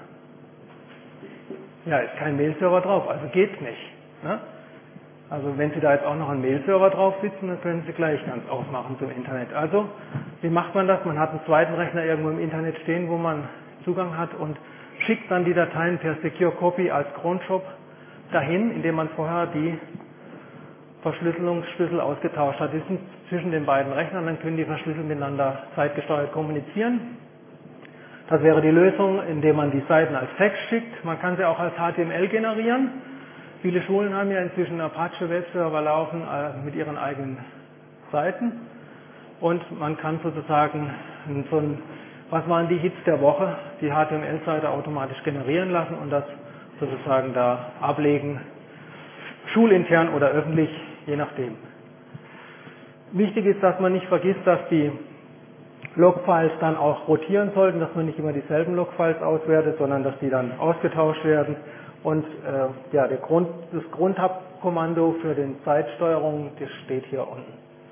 Ja, ist kein Mail-Server drauf, also geht's nicht. Ne? Also wenn Sie da jetzt auch noch einen Mail-Server drauf sitzen, dann können Sie gleich ganz aufmachen zum Internet. Also, wie macht man das? Man hat einen zweiten Rechner irgendwo im Internet stehen, wo man Zugang hat und schickt dann die Dateien per Secure Copy als Cronjob dahin, indem man vorher die Verschlüsselungsschlüssel ausgetauscht hat. Die sind zwischen den beiden Rechnern, dann können die verschlüsselt miteinander zeitgesteuert kommunizieren. Das wäre die Lösung, indem man die Seiten als Text schickt. Man kann sie auch als HTML generieren. Viele Schulen haben ja inzwischen Apache Webserver laufen mit ihren eigenen Seiten. Und man kann sozusagen so ein, was waren die Hits der Woche, die HTML-Seite automatisch generieren lassen und das sozusagen da ablegen, schulintern oder öffentlich, je nachdem. Wichtig ist, dass man nicht vergisst, dass die Logfiles dann auch rotieren sollten, dass man nicht immer dieselben Logfiles auswertet, sondern dass die dann ausgetauscht werden. Und ja, das Grundhub-Kommando für die Zeitsteuerung, das steht hier unten.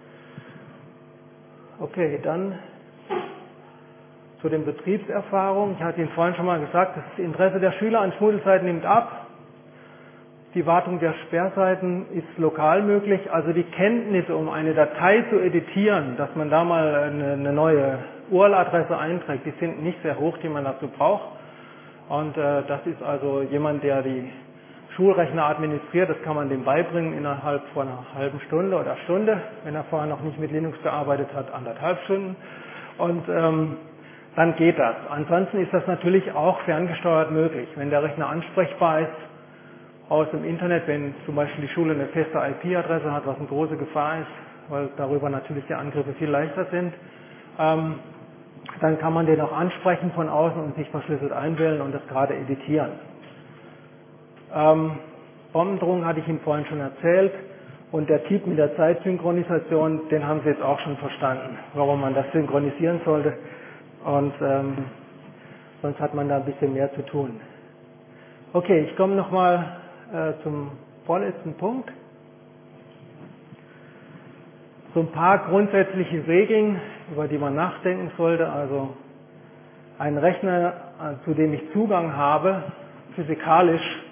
Okay, dann zu den Betriebserfahrungen. Ich hatte Ihnen vorhin schon mal gesagt, das Interesse der Schüler an Schmuddelseiten nimmt ab. Die Wartung der Sperrseiten ist lokal möglich. Also die Kenntnisse, um eine Datei zu editieren, dass man da mal eine neue URL-Adresse einträgt, die sind nicht sehr hoch, die man dazu braucht. Und das ist also jemand, der die Schulrechner administriert, das kann man dem beibringen innerhalb von einer halben Stunde oder Stunde. Wenn er vorher noch nicht mit Linux gearbeitet hat, 1,5 Stunden. Und dann geht das. Ansonsten ist das natürlich auch ferngesteuert möglich. Wenn der Rechner ansprechbar ist, aus dem Internet, wenn zum Beispiel die Schule eine feste IP-Adresse hat, was eine große Gefahr ist, weil darüber natürlich die Angriffe viel leichter sind, dann kann man den auch ansprechen von außen und sich verschlüsselt einwählen und das gerade editieren. Bombendrohungen hatte ich Ihnen vorhin schon erzählt. Und der Tipp mit der Zeitsynchronisation, den haben Sie jetzt auch schon verstanden, warum man das synchronisieren sollte. Und sonst hat man da ein bisschen mehr zu tun. Okay, ich komme nochmal zum vorletzten Punkt. So ein paar grundsätzliche Regeln, über die man nachdenken sollte. Also ein Rechner, zu dem ich Zugang habe, physikalisch,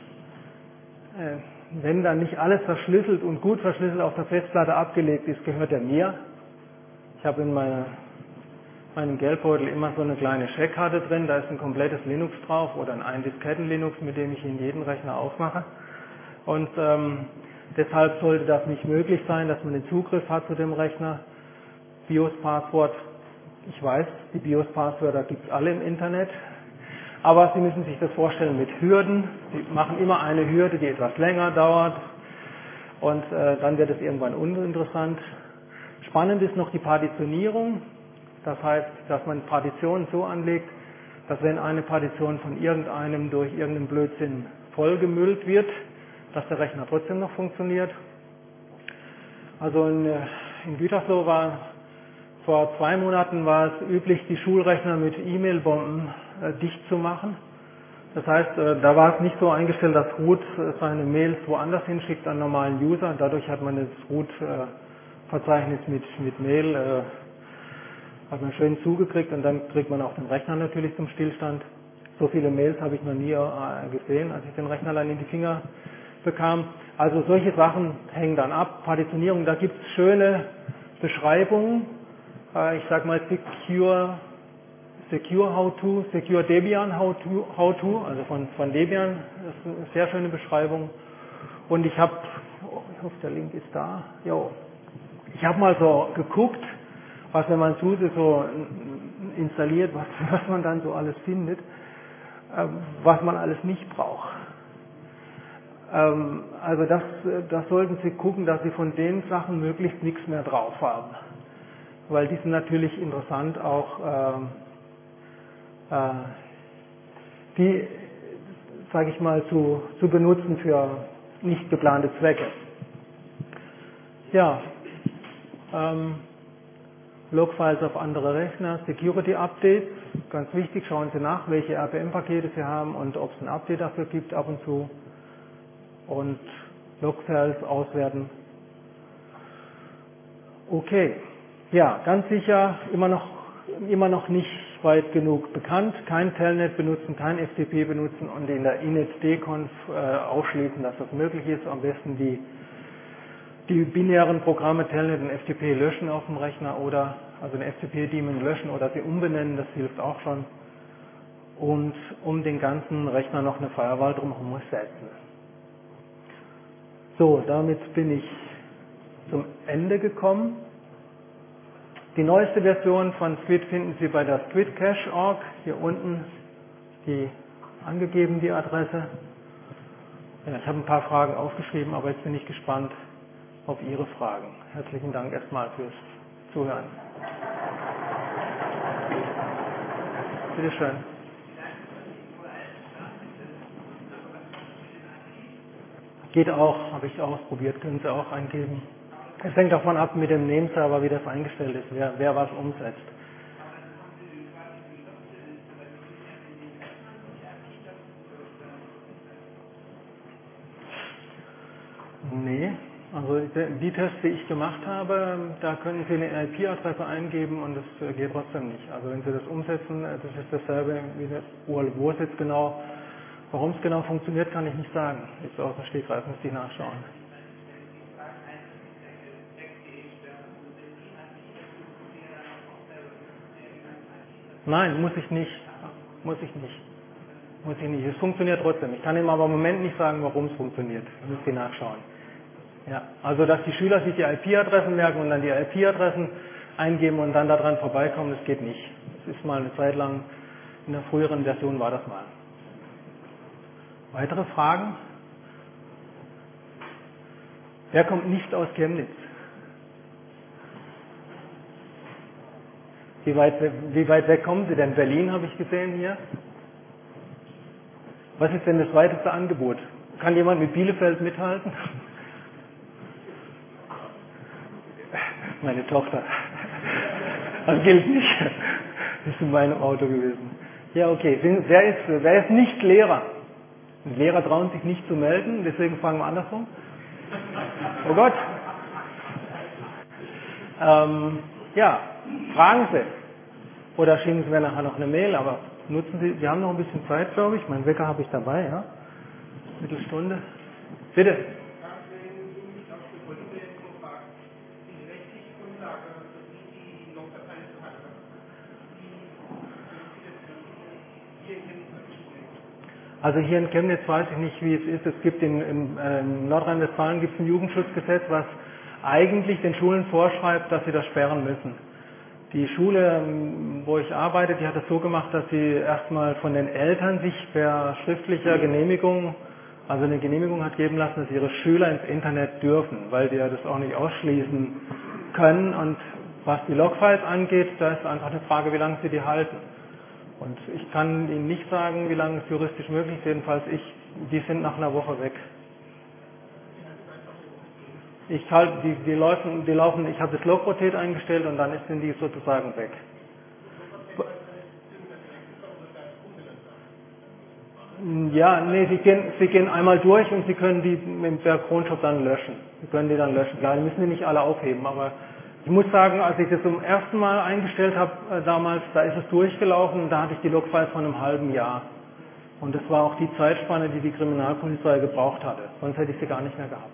wenn dann nicht alles verschlüsselt und gut verschlüsselt auf der Festplatte abgelegt ist, gehört er mir. Ich habe in meinem Geldbeutel immer so eine kleine Checkkarte drin, da ist ein komplettes Linux drauf oder ein Disketten-Linux, mit dem ich in jeden Rechner aufmache. Und deshalb sollte das nicht möglich sein, dass man den Zugriff hat zu dem Rechner. BIOS-Passwort, ich weiß, die BIOS-Passwörter gibt es alle im Internet, aber Sie müssen sich das vorstellen mit Hürden. Sie machen immer eine Hürde, die etwas länger dauert und dann wird es irgendwann uninteressant. Spannend ist noch die Partitionierung. Das heißt, dass man Partitionen so anlegt, dass wenn eine Partition von irgendeinem durch irgendeinen Blödsinn vollgemüllt wird, dass der Rechner trotzdem noch funktioniert. Also in Gütersloh vor 2 Monaten war es üblich, die Schulrechner mit E-Mail-Bomben dicht zu machen. Das heißt, da war es nicht so eingestellt, dass Root seine Mails woanders hinschickt an normalen User. Dadurch hat man das Root-Verzeichnis mit Mail hat man schön zugekriegt und dann kriegt man auch den Rechner natürlich zum Stillstand. So viele Mails habe ich noch nie gesehen, als ich den Rechner dann in die Finger bekam. Also solche Sachen hängen dann ab. Partitionierung, da gibt es schöne Beschreibungen. Ich sage mal Secure How-To, Secure Debian How-To, also von Debian, das ist eine sehr schöne Beschreibung. Und ich hoffe, der Link ist da. Jo. Ich habe mal so geguckt, was, wenn man SUSE so installiert, was man dann so alles findet, was man alles nicht braucht. Also das sollten Sie gucken, dass Sie von den Sachen möglichst nichts mehr drauf haben. Weil die sind natürlich interessant auch, die, sage ich mal, zu benutzen für nicht geplante Zwecke. Ja, Logfiles auf andere Rechner, Security Updates, ganz wichtig, schauen Sie nach, welche RPM-Pakete Sie haben und ob es ein Update dafür gibt ab und zu. Und Logfiles auswerten. Okay, ja, ganz sicher immer noch nicht weit genug bekannt. Kein Telnet benutzen, kein FTP benutzen und in der init-dconf ausschließen, dass das möglich ist. Am besten die binären Programme Telnet und FTP löschen auf dem Rechner oder also den FTP-Daemon löschen oder sie umbenennen, das hilft auch schon. Und um den ganzen Rechner noch eine Firewall drumherum setzen. So, damit bin ich zum Ende gekommen. Die neueste Version von Squid finden Sie bei der squidcache.org. Hier unten angegeben die Adresse. Ja, ich habe ein paar Fragen aufgeschrieben, aber jetzt bin ich gespannt auf Ihre Fragen. Herzlichen Dank erstmal fürs Zuhören. Bitte schön. Geht auch, habe ich ausprobiert, können Sie auch eingeben. Es hängt davon ab mit dem Nameserver, wie das eingestellt ist, wer was umsetzt. Nee, also die Tests, die ich gemacht habe, da können Sie eine IP-Adresse eingeben und das geht trotzdem nicht. Also wenn Sie das umsetzen, das ist dasselbe wie das, wo es jetzt genau, warum es genau funktioniert, kann ich nicht sagen. Jetzt aus dem Stegreif müsste ich nachschauen. Nein, muss ich nicht. Es funktioniert trotzdem. Ich kann Ihnen aber im Moment nicht sagen, warum es funktioniert. Müsst ihr nachschauen. Ja, also dass die Schüler sich die IP-Adressen merken und dann die IP-Adressen eingeben und dann daran vorbeikommen, das geht nicht. Das ist mal eine Zeit lang, in der früheren Version war das mal. Weitere Fragen? Wer kommt nicht aus Chemnitz? Wie weit weg kommen Sie denn? Berlin habe ich gesehen hier. Was ist denn das weiteste Angebot? Kann jemand mit Bielefeld mithalten? Meine Tochter. Das gilt nicht. Das ist in meinem Auto gewesen. Ja, okay. Wer ist nicht Lehrer? Lehrer trauen sich nicht zu melden, deswegen fangen wir andersrum. Oh Gott. Ja, fragen Sie. Oder schicken Sie mir nachher noch eine Mail, aber nutzen Sie, wir haben noch ein bisschen Zeit, glaube ich. Meinen Wecker habe ich dabei, ja. Viertelstunde. Bitte. Also hier in Chemnitz weiß ich nicht, wie es ist. Es gibt in Nordrhein-Westfalen gibt es ein Jugendschutzgesetz, was eigentlich den Schulen vorschreibt, dass sie das sperren müssen. Die Schule, wo ich arbeite, die hat es so gemacht, dass sie erstmal von den Eltern sich per schriftlicher Genehmigung, also eine Genehmigung hat geben lassen, dass ihre Schüler ins Internet dürfen, weil die ja das auch nicht ausschließen können. Und was die Logfiles angeht, da ist einfach eine Frage, wie lange sie die halten. Und ich kann Ihnen nicht sagen, wie lange es juristisch möglich ist, jedenfalls die sind nach einer Woche weg. Ich habe das Logrotate eingestellt und dann sind die sozusagen weg. Ja, nee, Sie gehen einmal durch und Sie können die mit der Cronjob dann löschen. Sie können die dann löschen. Klar, die müssen die nicht alle aufheben, aber ich muss sagen, als ich das zum ersten Mal eingestellt habe damals, da ist es durchgelaufen und da hatte ich die Logfiles von einem halben Jahr. Und das war auch die Zeitspanne, die die Kriminalpolizei gebraucht hatte. Sonst hätte ich sie gar nicht mehr gehabt.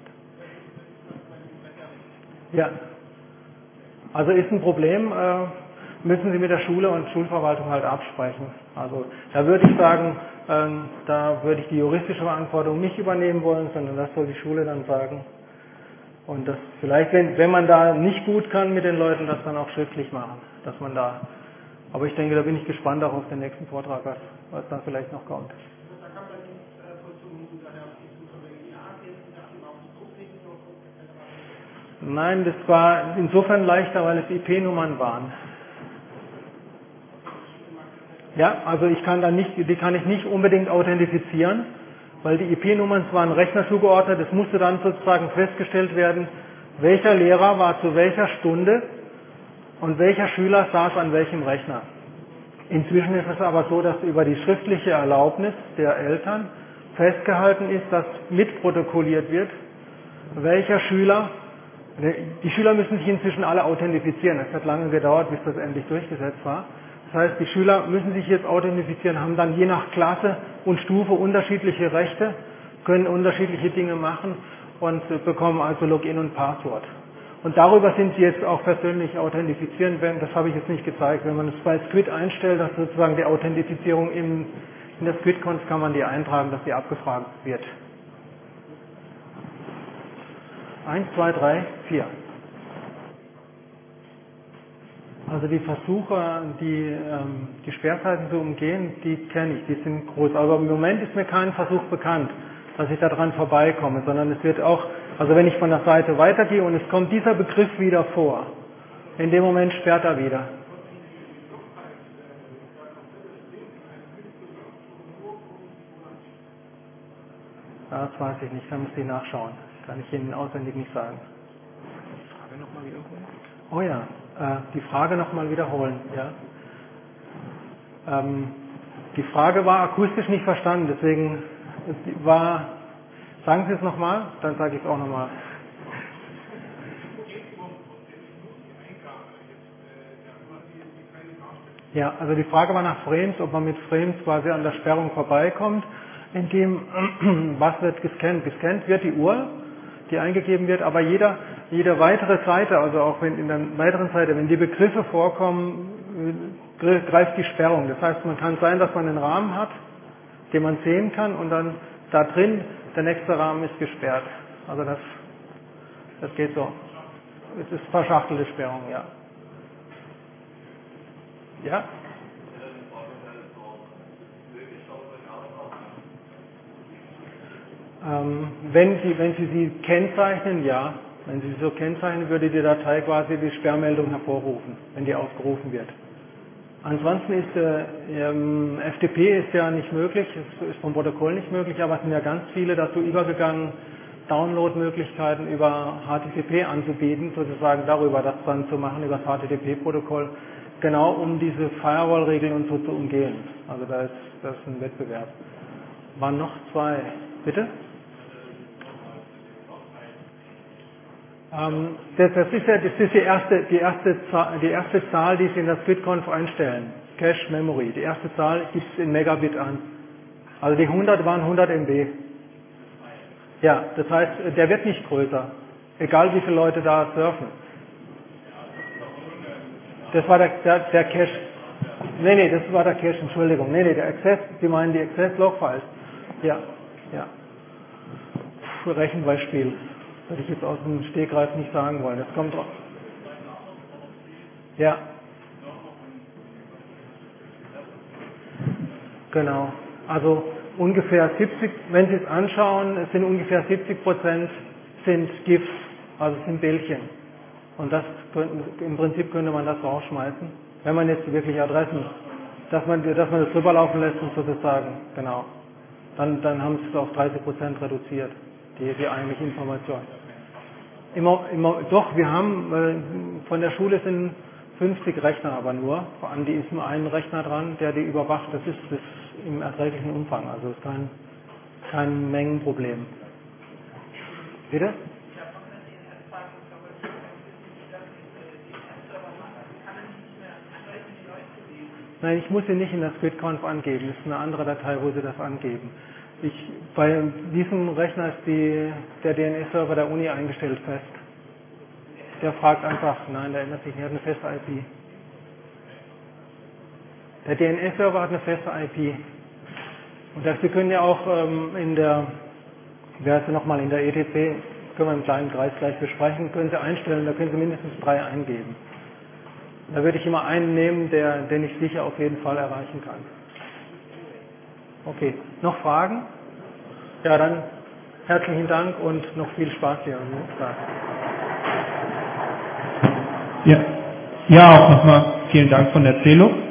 Ja, also ist ein Problem, müssen Sie mit der Schule und Schulverwaltung halt absprechen. Also da würde ich sagen, da würde ich die juristische Verantwortung nicht übernehmen wollen, sondern das soll die Schule dann sagen. Und das vielleicht, wenn man da nicht gut kann mit den Leuten, das dann auch schriftlich machen, dass man da. Aber ich denke, da bin ich gespannt auch auf den nächsten Vortrag, was da vielleicht noch kommt. Nein, das war insofern leichter, weil es IP-Nummern waren. Ja, also die kann ich nicht unbedingt authentifizieren, weil die IP-Nummern zwar einem Rechner zugeordnet, es musste dann sozusagen festgestellt werden, welcher Lehrer war zu welcher Stunde und welcher Schüler saß an welchem Rechner. Inzwischen ist es aber so, dass über die schriftliche Erlaubnis der Eltern festgehalten ist, dass mitprotokolliert wird, welcher Schüler. Die Schüler müssen sich inzwischen alle authentifizieren. Es hat lange gedauert, bis das endlich durchgesetzt war. Das heißt, die Schüler müssen sich jetzt authentifizieren, haben dann je nach Klasse und Stufe unterschiedliche Rechte, können unterschiedliche Dinge machen und bekommen also Login und Passwort. Und darüber sind sie jetzt auch persönlich authentifizieren. Das habe ich jetzt nicht gezeigt. Wenn man es bei Squid einstellt, dass sozusagen die Authentifizierung in der Squid-Conf kann man die eintragen, dass sie abgefragt wird. 1, 2, 3, 4. Also die Versuche, die Sperrzeiten zu umgehen, die kenne ich, die sind groß. Aber im Moment ist mir kein Versuch bekannt, dass ich daran vorbeikomme, sondern es wird auch, also wenn ich von der Seite weitergehe und es kommt dieser Begriff wieder vor, in dem Moment sperrt er wieder. Das weiß ich nicht, da müsste ich nachschauen. Kann ich Ihnen auswendig nicht sagen. Die Frage nochmal wiederholen? Oh ja, die Frage nochmal wiederholen, ja. Die Frage war akustisch nicht verstanden, deswegen sagen Sie es nochmal, dann sage ich es auch nochmal. Ja, also die Frage war nach Frames, ob man mit Frames quasi an der Sperrung vorbeikommt, indem, was wird gescannt? Gescannt wird die Uhr, die eingegeben wird, aber jede weitere Seite, also auch wenn in der weiteren Seite, wenn die Begriffe vorkommen, greift die Sperrung. Das heißt, man kann sein, dass man einen Rahmen hat, den man sehen kann und dann da drin, der nächste Rahmen ist gesperrt. Also das geht so. Es ist verschachtelte Sperrung, ja. Ja? Wenn Sie kennzeichnen, ja. Wenn Sie so kennzeichnen, würde die Datei quasi die Sperrmeldung hervorrufen, wenn die aufgerufen wird. Ansonsten ist FTP ist ja nicht möglich, es ist vom Protokoll nicht möglich, aber es sind ja ganz viele dazu übergegangen, Download-Möglichkeiten über HTTP anzubieten, sozusagen darüber das dann zu machen, über das HTTP-Protokoll, genau um diese Firewall-Regeln und so zu umgehen. Also da ist ein Wettbewerb. Waren noch zwei. Bitte? Das ist die erste Zahl, die Sie in der SquidConf einstellen. Cache Memory. Die erste Zahl gibt es in Megabit an. Also die 100 waren 100 MB. Ja, das heißt, der wird nicht größer. Egal wie viele Leute da surfen. Das war der Cache. Nee, das war der Cache, Entschuldigung. Nee, der Access, Sie meinen die Access-Log-Files. Ja. Rechenbeispiel. Würde ich jetzt aus dem Stegreif nicht sagen wollen. Das kommt drauf. Ja. Genau. Also ungefähr 70, wenn Sie es anschauen, es sind ungefähr 70% sind GIFs, also sind Bildchen. Und im Prinzip könnte man das rausschmeißen, wenn man jetzt wirklich Adressen, dass man das drüber laufen lässt und sozusagen, genau. Dann haben Sie es auf 30% reduziert, die eigentliche Information. Doch, wir haben, von der Schule sind 50 Rechner aber nur, an die ist nur ein Rechner dran, der die überwacht, das ist im erträglichen Umfang, also ist kein Mengenproblem. Bitte? Nein, ich muss sie nicht in der SquidConf angeben, das ist eine andere Datei, wo Sie das angeben. Bei diesem Rechner ist der DNS-Server der Uni eingestellt fest. Der fragt einfach, nein, der ändert sich nicht, er hat eine feste IP. Der DNS-Server hat eine feste IP. Und Sie können ja auch in der ETC, können wir im kleinen Kreis gleich besprechen, können Sie einstellen, da können Sie mindestens 3 eingeben. Da würde ich immer einen nehmen, den ich sicher auf jeden Fall erreichen kann. Okay, noch Fragen? Ja, dann herzlichen Dank und noch viel Spaß hier am Montag. Ja, auch nochmal vielen Dank von der Celo.